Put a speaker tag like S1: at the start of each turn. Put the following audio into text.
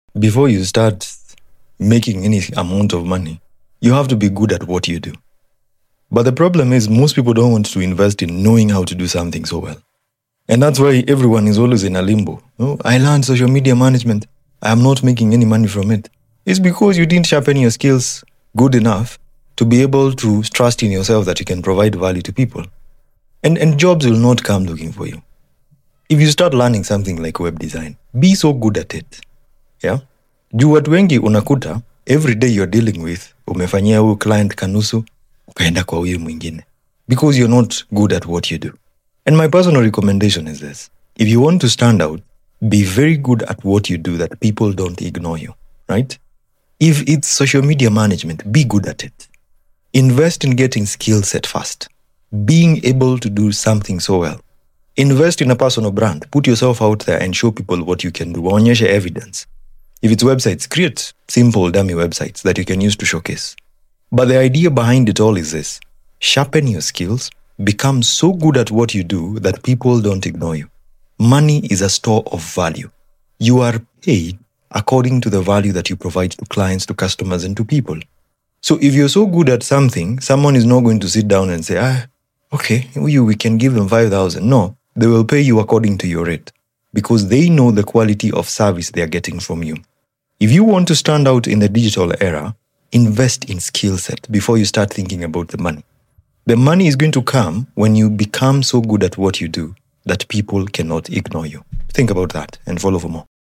S1: before you start making any amount of money, you have to be good at what you do. But the problem is most people don't want to invest in knowing how to do something so well. And that's why everyone is always in a limbo. I learned social media management. I am not making any money from it. It's because you didn't sharpen your skills good enough to be able to trust in yourself that you can provide value to people. And jobs will not come looking for you. If you start learning something like web design, be so good at it. Yeah? Juu watu wengi unakuta, every day you're dealing with, umefanyia huyu client kanusu, ukaenda kwa huyu mwingine. Because you're not good at what you do. And my personal recommendation is this. If you want to stand out, be very good at what you do that people don't ignore you, right? If it's social media management, be good at it. Invest in getting skill set fast. Being able to do something so well. Invest in a personal brand. Put yourself out there and show people what you can do. Waonyeshe evidence. If it's websites, create simple dummy websites that you can use to showcase. But the idea behind it all is this. Sharpen your skills. Become so good at what you do that people don't ignore you. Money is a store of value. You are paid according to the value that you provide to clients, to customers, and to people. So if you're so good at something, someone is not going to sit down and say, okay, we can give them 5,000. No, they will pay you according to your rate because they know the quality of service they are getting from you. If you want to stand out in the digital era, invest in skill set before you start thinking about the money. The money is going to come when you become so good at what you do that people cannot ignore you. Think about that and follow for more.